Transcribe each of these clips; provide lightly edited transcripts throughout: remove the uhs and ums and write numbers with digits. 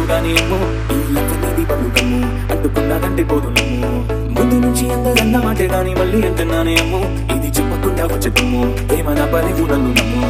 గాని ఏమో ఈ లక్షణది పలుకము అంటుకున్నదంటే పోదు నమ్ము ముందు నుంచి అందరన్న మాటే గాని మళ్ళీ అంటున్నానే అమ్ము ఇది చెప్పకుండా వచ్చేద్దాము ఏమన్నా పని కూడా నమ్ము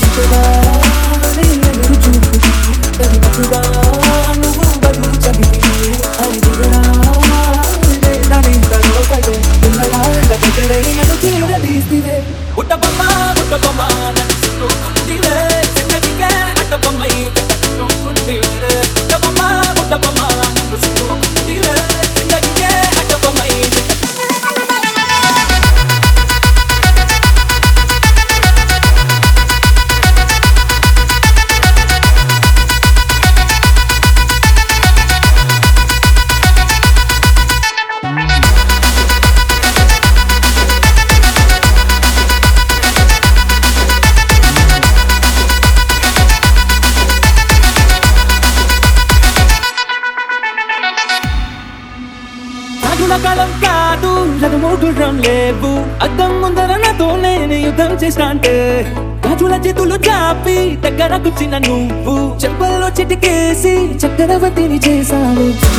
కాలం కాదు రథమోగురం లేవు అద్దం ముందర నాతో నేను యుద్ధం చేస్తాంటే రాజుల చేతులు చాపి దగ్గర కూర్చిన నువ్వు చెంపల్లో చిటికేసి చక్రవర్తిని చేశావు